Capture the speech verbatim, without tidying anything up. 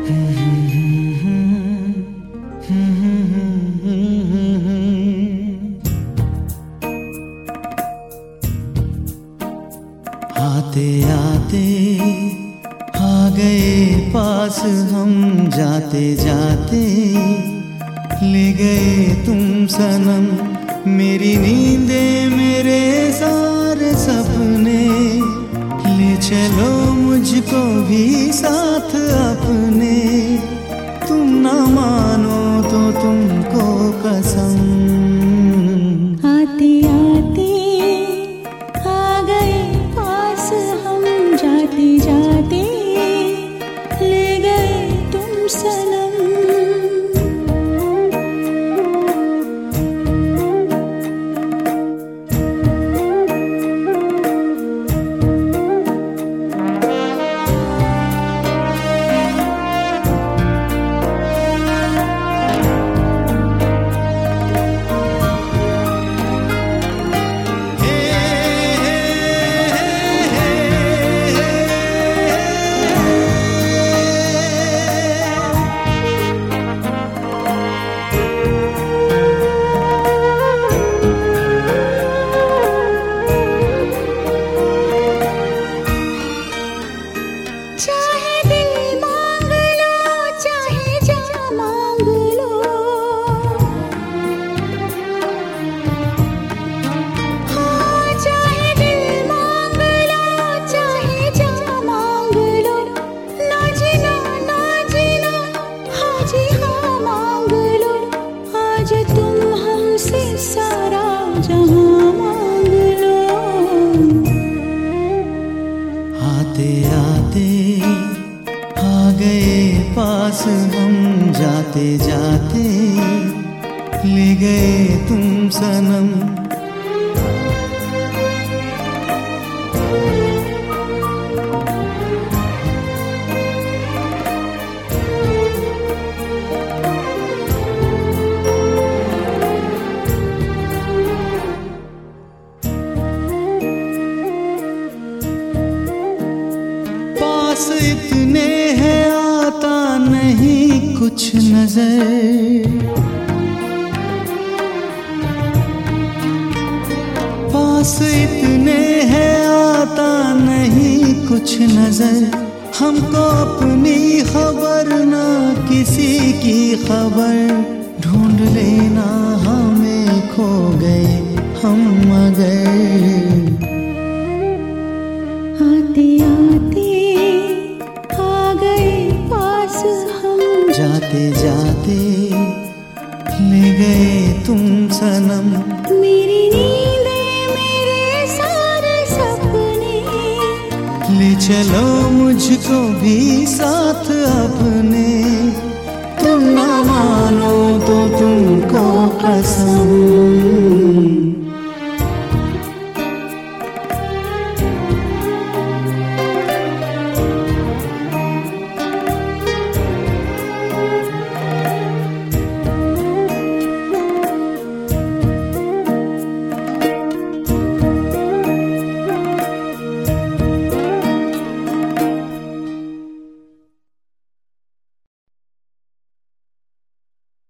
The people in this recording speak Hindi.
आते आते आ गए पास हम, जाते जाते ले गए तुम सनम। मेरी नींदे मेरे सारे सपने, ले चलो मुझको भी साथ अपने। तुम ना मानो तो तुमको कसम। आते आते आ गए पास हम, जाते जाते ले गए तुम सनम। चाहे दिल मांग लो, चाहे जान मांग लो, हाँ चाहे दिल मांग लो, चाहे जान मांग लो। ना जीना ना जीना, हाँ जी हाँ मांग लो। आज तुम हमसे सारा जहां मांग लो। आते आते आ गए पास हम, जाते जाते ले गए तुम सनम। पास इतने हैं आता नहीं कुछ नजर, पास इतने हैं आता नहीं कुछ नजर। हमको अपनी खबर ना किसी की खबर, ढूंढ लेना हमें खो गए हम मगर। आते आते आ गए पास हम, जाते जाते ले गए तुम सनम। मेरी नींदे मेरे सारे सपने, ले चलो मुझको भी साथ अब